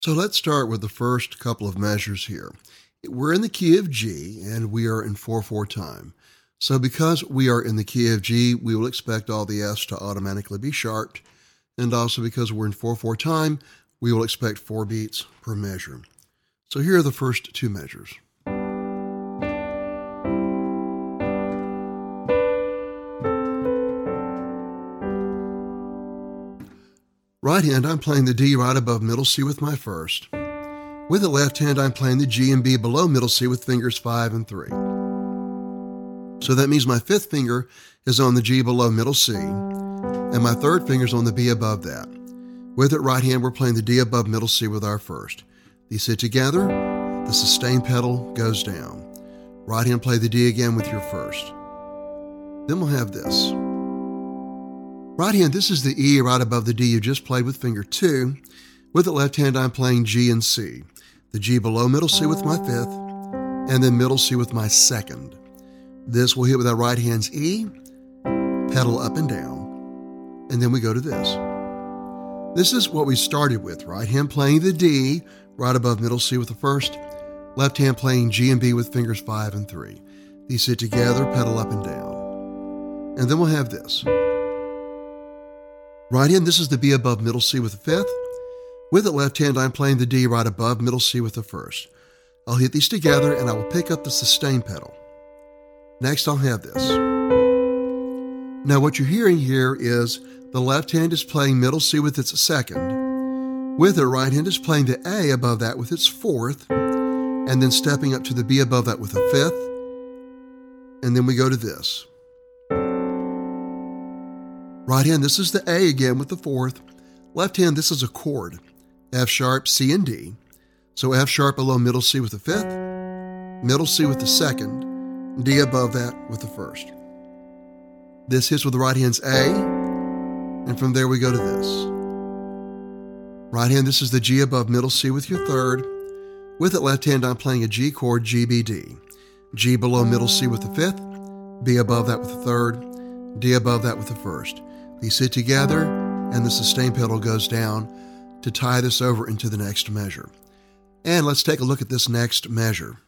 So let's start with the first couple of measures here. We're in the key of G, and we are in 4/4 time. So because we are in the key of G, we will expect all the Fs to automatically be sharped. And also because we're in 4/4 time, we will expect 4 beats per measure. So here are the first two measures. Right hand, I'm playing the D right above middle C with my first. With the left hand, I'm playing the G and B below middle C with fingers 5 and 3. So that means my fifth finger is on the G below middle C, and my third finger is on the B above that. With it right hand, we're playing the D above middle C with our first. These sit together, the sustain pedal goes down. Right hand, play the D again with your first. Then we'll have this. Right hand, this is the E right above the D you just played with finger 2. With the left hand, I'm playing G and C. The G below middle C with my fifth, and then middle C with my second. This will hit with our right hand's E, pedal up and down, and then we go to this. This is what we started with. Right hand playing the D right above middle C with the first, left hand playing G and B with fingers 5 and 3. These sit together, pedal up and down. And then we'll have this. Right hand, this is the B above middle C with the fifth. With the left hand, I'm playing the D right above middle C with the first. I'll hit these together and I will pick up the sustain pedal. Next, I'll have this. Now, what you're hearing here is the left hand is playing middle C with its second. With it, right hand is playing the A above that with its fourth, and then stepping up to the B above that with a fifth. And then we go to this. Right hand, this is the A again with the fourth. Left hand, this is a chord. F sharp, C, and D. So F sharp below middle C with the fifth, middle C with the second, D above that with the first. This hits with the right hand's A, and from there we go to this. Right hand, this is the G above middle C with your third. With it, left hand, I'm playing a G chord, G, B, D. G below middle C with the fifth, B above that with the third, D above that with the first. These sit together, and the sustain pedal goes down to tie this over into the next measure. And let's take a look at this next measure.